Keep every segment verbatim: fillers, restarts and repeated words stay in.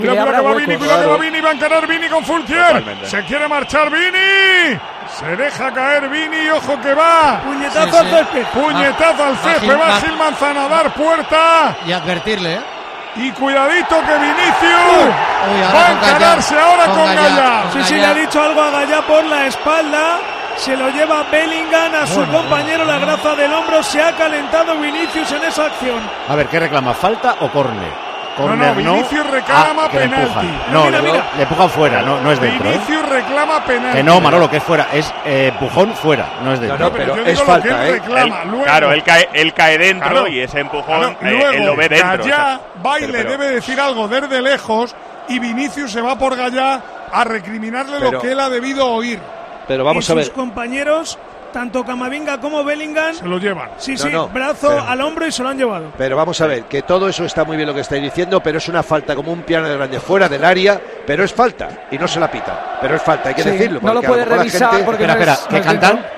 Cuidado que va Vini, cuidado que va Vini, va a encarar Vini con Fulquier. Totalmente. Se quiere marchar Vini. Se deja caer Vini, ojo que va. Puñetazo al césped. Puñetazo al césped, va Gil Manzano a dar puerta. Y advertirle, ¿eh? Y cuidadito que Vinicius Uy, va a encararse ahora con, con Gallá. Sí, sí, le ha dicho algo a Gallá por la espalda. Se lo lleva Bellingham a su bueno, compañero, la graza del hombro. Se ha calentado Vinicius en esa acción. A ver, ¿qué reclama? ¿Falta o córner? No, no, Vinicius no. reclama ah, penalti. No, mira, le, mira. le empujan fuera, no, no es dentro. Vinicius ¿eh? reclama penalti. Que no, Manolo, que es fuera. Es eh, empujón fuera, no es dentro. No, no, pero, pero es falta, ¿eh? Reclama, Él, luego, claro, él cae, él cae dentro claro, y ese empujón claro, eh, luego, él lo ve dentro. Gallá o sea, va y pero, le pero, debe decir algo desde lejos y Vinicius se va por Gallá a recriminarle pero, lo que él ha debido oír. Pero vamos y a ver. Sus compañeros, tanto Camavinga como Bellingham, se lo llevan. Sí, no, sí, no, brazo pero, al hombro y se lo han llevado. Pero vamos a ver, que todo eso está muy bien lo que estáis diciendo, pero es una falta como un piano de grande fuera del área, pero es falta y no se la pita. Pero es falta, hay que sí, decirlo. No lo puede revisar gente... porque espera, no espera, es, ¿qué no cantan? Dentro.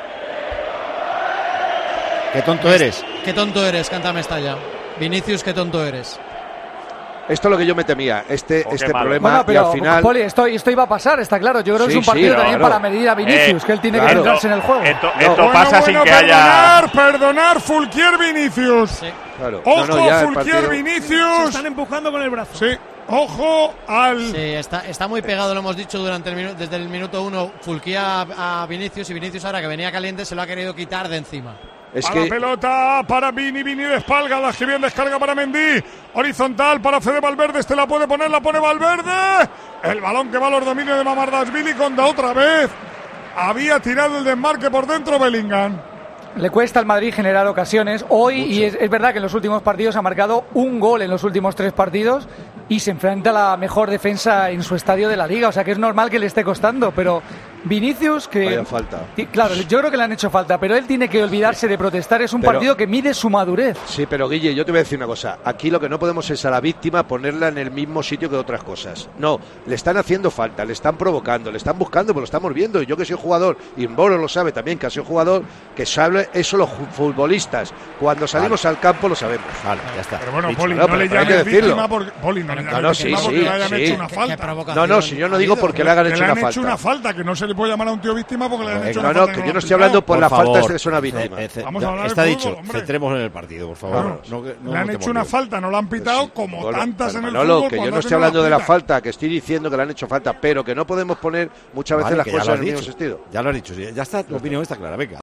¿Qué tonto eres? Qué tonto eres, canta Mestalla. Vinicius, qué tonto eres. Esto es lo que yo me temía, este, oh, este problema, bueno, pero, y al final... Poli, esto, esto iba a pasar, está claro. Yo creo sí, que es un partido sí, también claro. para medir a Vinicius, eh, que él tiene claro. que entrarse en el juego. Esto, no. esto bueno, pasa bueno, sin que perdonar, haya... Perdonar, Fulquier Vinicius. Sí. Claro. Ojo, no, no, ya Fulquier Vinicius. Se están empujando con el brazo. Sí. Ojo al... Sí, está, está muy pegado, lo hemos dicho durante el minuto, desde el minuto uno. Fulquier a, a Vinicius y Vinicius ahora que venía caliente se lo ha querido quitar de encima. Es a que... la pelota para Vini, Vini de espalda, la que bien descarga para Mendy, horizontal para Fede Valverde, este la puede poner, la pone Valverde, el balón que va a los dominios de Mamardashvili, contra otra vez, había tirado el desmarque por dentro Bellingham. Le cuesta al Madrid generar ocasiones hoy. Mucho. Y es, es verdad que en los últimos partidos ha marcado un gol en los últimos tres partidos y se enfrenta a la mejor defensa en su estadio de la Liga, o sea que es normal que le esté costando, pero Vinicius que... Vaya falta. Claro, yo creo que le han hecho falta, pero él tiene que olvidarse de protestar, es un pero, partido que mide su madurez. Sí, pero Guille, yo te voy a decir una cosa, aquí lo que no podemos es a la víctima ponerla en el mismo sitio que otras cosas. No, le están haciendo falta, le están provocando, le están buscando, pues lo estamos viendo, y yo que soy jugador, y Mbolo lo sabe también, que ha sido jugador, que sabe eso los futbolistas, cuando salimos vale. al campo lo sabemos. Vale, ya está. Pero bueno, Dicho, Poli, no, no le llames víctima porque... Poli, no le llames no, no, víctima sí, porque sí, le hayan sí. hecho una ¿Qué, falta. qué no, no, si yo no digo porque le hagan hecho le una han falta. hecho una falta, que no se le puede llamar a un tío víctima porque le han hecho no, una no, falta. que no yo no lo estoy hablando por, por la favor, falta de ser una víctima. Eh, eh, Vamos a hablar está de dicho, fútbol, centremos en el partido, por favor. Claro. No, no, le han hecho una falta, no la han pitado pues sí, como bueno, tantas en el Manolo, fútbol. que yo no cuando estoy hacen una hablando de la pita. falta, que estoy diciendo que le han hecho falta, pero que no podemos poner muchas veces Vale, las que ya cosas lo en has el mismo dicho. sentido. Ya lo has dicho, ya está, tu opinión está clara, venga.